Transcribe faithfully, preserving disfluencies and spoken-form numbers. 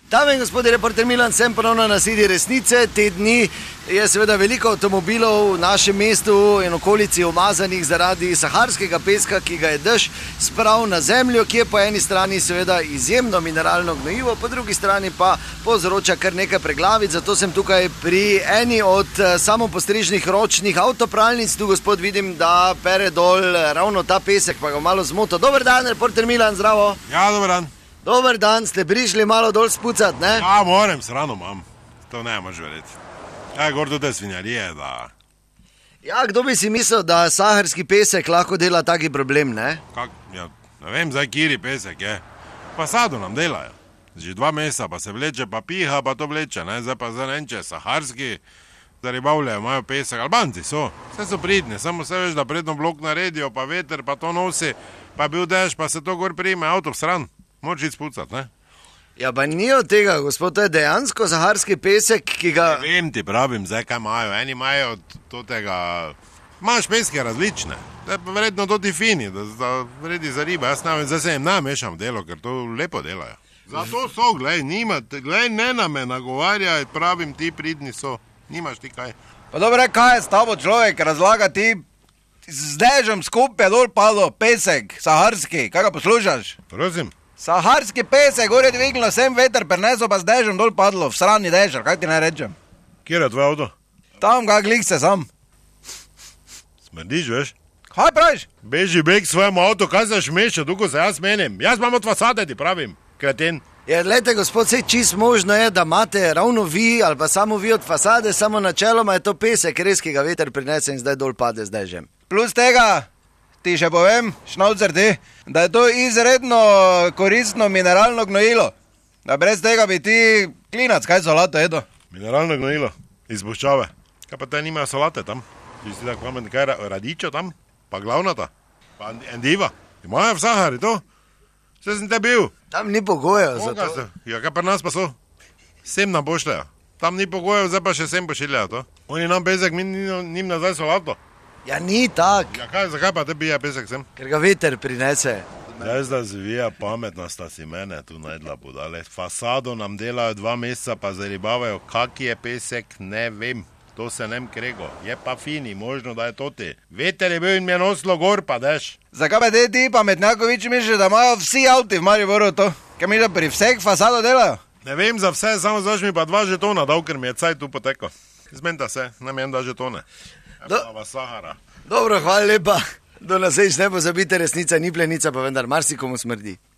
Dame in gospodje, reporter Milan, sem ponovno na sedi resnice. Te dni je seveda veliko avtomobilov v našem mestu in okolici umazanih zaradi saharskega peska, ki ga je dež spravil na zemljo, ki je po eni strani seveda izjemno mineralno gnojivo, po drugi strani pa povzroča kar nekaj preglavic. Zato sem tukaj pri eni od samopostrežnih ročnih avtopralnic. Tu gospod vidim, da pere dol ravno ta pesek, pa ga malo zmoto. Dober dan, reporter Milan, zdravo. Ja, dober dan. Dober dan, ste prišli malo dol spucat, ne? Ja, moram, srano imam. To ne moš verjeti. Ja, gor do te svinjarije, da... Ja, kdo bi si mislil, da saharski pesek lahko dela taki problem, ne? Kak, ja, ne vem, zdaj kiri pesek je. Fasado nam delajo. Že dva meseca pa se vleče, pa piha, pa to vleče, ne? Zdaj pa zdaj nenče, saharski, da ribavljajo, imajo pesek. Albanci so, vse so pridni, samo se veš, da predno blok naredijo, pa veter, pa to nosi, pa bil dež, pa se to gor prime, avto v stran. Moč iti spucat, ne? Ja, pa ni od tega, gospod, to je dejansko saharski pesek, ki ga... Ne vem, ti pravim, zdaj kaj imajo. Eni imajo od tega... Imaš peske različne. Zdaj pa verjetno to ti fini, da, da vredi za ribe. Jaz ne vem, zdaj se jim namešam delo, ker to lepo delajo. Zato so, glej, nima, glej, ne na me nagovarja, pravim, ti pridni so. Nimaš ti kaj. Pa dobro, kaj je s tabo človek, razlaga ti... Z dežem skupaj dol padlo, pesek, saharski, kaj ga poslušaš? Prosim? Saharski pesek, gor je dvignilo, sem veter prenesel, pa z dežem dol padlo, v srani dežer, kaj ti naj rečem? Kjer je tvoj avto? Tam, kak lik se sam. Smrdiš, veš? Kaj praviš? Beži beg svojemu avto, kaj se šmeša, tukaj se jaz menim. Jaz imam od fasade, ti pravim, kreten. Ja, lejte, gospod, vse čist možno je, da imate ravno vi, ali pa samo vi od fasade, samo načeloma je to pesek, res, ki ga veter prinese in zdaj dol pade z dežem. Plus tega, ti še povem, šnaucer ti, da je to izredno koristno mineralno gnojilo. Da brez tega bi ti klinac, kaj solato jedo. Mineralno gnojilo, izboščave. Kaj pa te nimajo solate tam? Ti si tako pametni, kaj radičo tam? Pa glavnata? Pa endiva? Imajo v Sahari to? Vse sem te bil. Tam ni pogojev za to. Se? Ja, kaj pa nas pa so? Sem nam pošljajo. Tam ni pogojev, zdaj pa še sem pošiljajo to. Oni nam pesek, mi njim nazaj solato. Ja, ni tak. Ja, kaj, zakaj pa te bija pesek sem? Ker ga veter prinese. Zdaj zda zvija pametna sta si mene tu najdla budale. Fasado nam delajo dva meseca, pa zaribavajo, kak je pesek, ne vem. To se nem krego. Je pa fini, možno, da je to ti. Veter je bil in mi je nosilo gor, pa deš. Zakaj pa te ti pametnjakoviči misliš, da imajo vsi avti v Mariboru to? Kaj mi da pri vseh fasado delajo? Ne vem za vse, samo zaš mi pa dva žetona dal, ker mi je caj tu potekal. Zmenta se, nam je en da žetone. Do... Dobro, hvala lepa. Do naslednjič ne pozabite, resnica ni plenica, pa vendar marsikomu smrdi.